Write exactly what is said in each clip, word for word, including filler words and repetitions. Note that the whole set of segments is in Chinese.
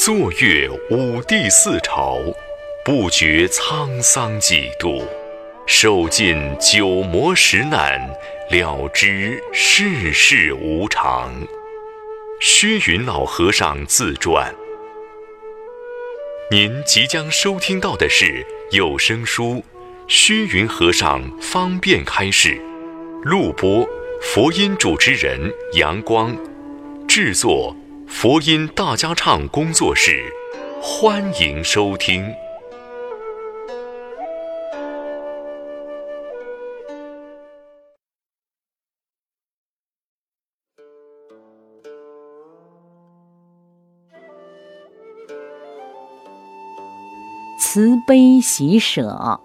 坐阅五帝四朝，不觉沧桑几度。受尽九磨十难，了知世事无常。虚云老和尚自传。您即将收听到的是有声书《虚云和尚方便开示》，录播佛音主持人阳光，制作佛音大家唱工作室。欢迎收听。 慈悲喜舍。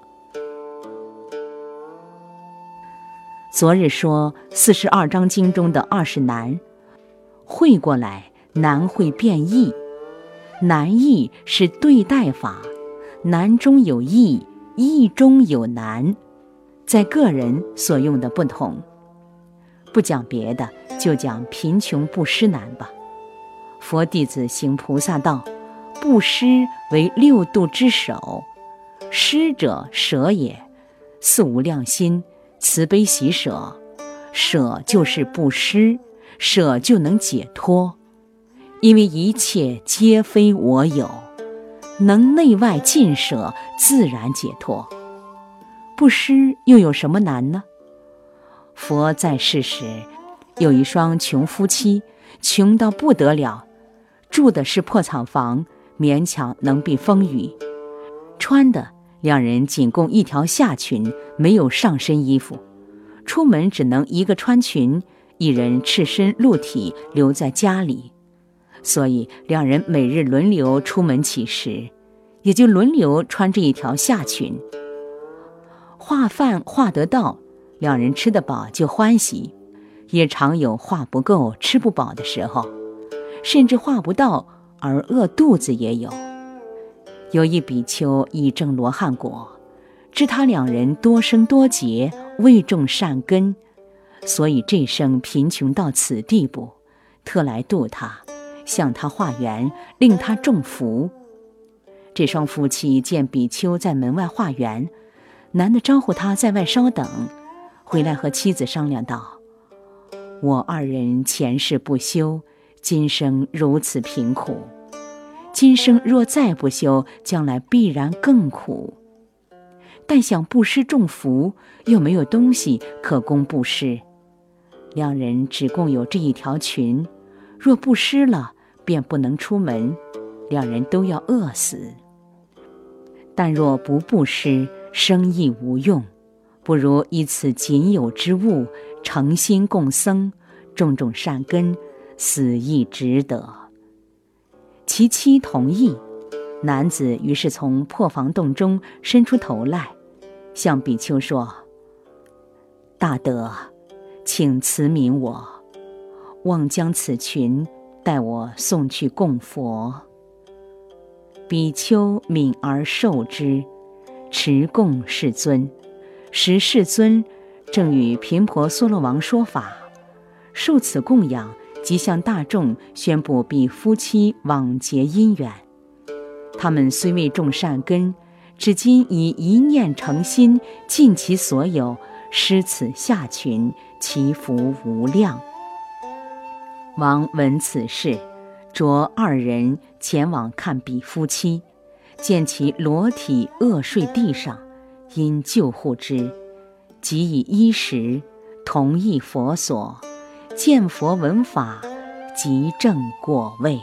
昨日说四十二章经中的二十难，会过来难会变易。难易是对待法，难中有易，易中有难，在个人所用的不同。不讲别的，就讲贫穷布施难吧。佛弟子行菩萨道，布施为六度之首，施者舍也，四无量心，慈悲喜舍。舍就是布施，舍就能解脱，因为一切皆非我有，能内外尽舍，自然解脱。布施又有什么难呢？佛在世时，有一双穷夫妻，穷到不得了，住的是破草房，勉强能避风雨，穿的两人仅供一条下裙，没有上身衣服，出门只能一个穿裙，一人赤身露体留在家里，所以两人每日轮流出门乞食，也就轮流穿这一条下裙。化饭化得到，两人吃得饱就欢喜，也常有化不够吃不饱的时候，甚至化不到而饿肚子也有。有一比丘已证罗汉果，知他两人多生多劫，未种善根，所以这生贫穷到此地步，特来度他，向他化缘，令他种福。这双夫妻见比丘在门外化缘，男的招呼他在外稍等，回来和妻子商量道：我二人前世不修，今生如此贫苦，今生若再不修，将来必然更苦。但想布施种福，又没有东西可供布施，两人只共有这一条裙，若布施了便不能出门，两人都要饿死。但若不布施，生亦无用，不如以此仅有之物，诚心供僧，种种善根，死亦值得。其妻同意，男子于是从破房洞中伸出头来，向比丘说：大德，请慈悯我，望将此裙带我送去供佛。比丘悯而受之，持供世尊。时世尊正与频婆娑罗王说法，受此供养，即向大众宣布比夫妻往结姻缘。他们虽未种善根，至今以一念诚心，尽其所有，施此下裙，其福无量。王闻此事，着二人前往看比夫妻，见其裸体卧睡地上，因救护之，即以衣食同意佛所，见佛闻法，即证果位。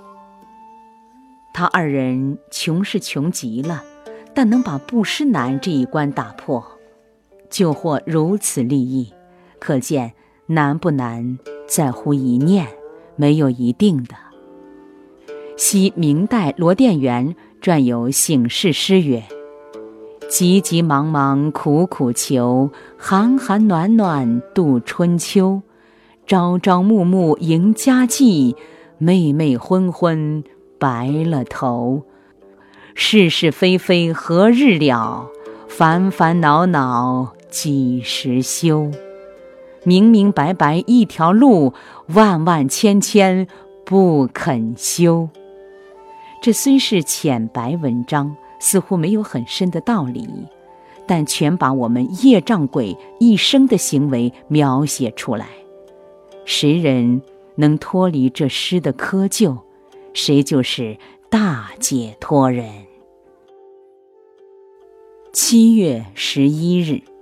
他二人穷是穷极了，但能把布施难这一关打破，就获如此利益，可见难不难在乎一念，没有一定的。昔明代罗店元撰有醒世诗曰：急急忙忙苦苦求，寒寒暖暖度春秋。朝朝暮暮迎佳季，昧昧昏昏白了头。是是非非何日了？烦烦恼恼几时休？明明白白一条路，万万千千不肯修。 这虽是浅白文章，似乎没有很深的道理，但全把我们业障鬼一生的行为描写出来。谁人能脱离这诗的窠臼，谁就是大解脱人。七月十一日。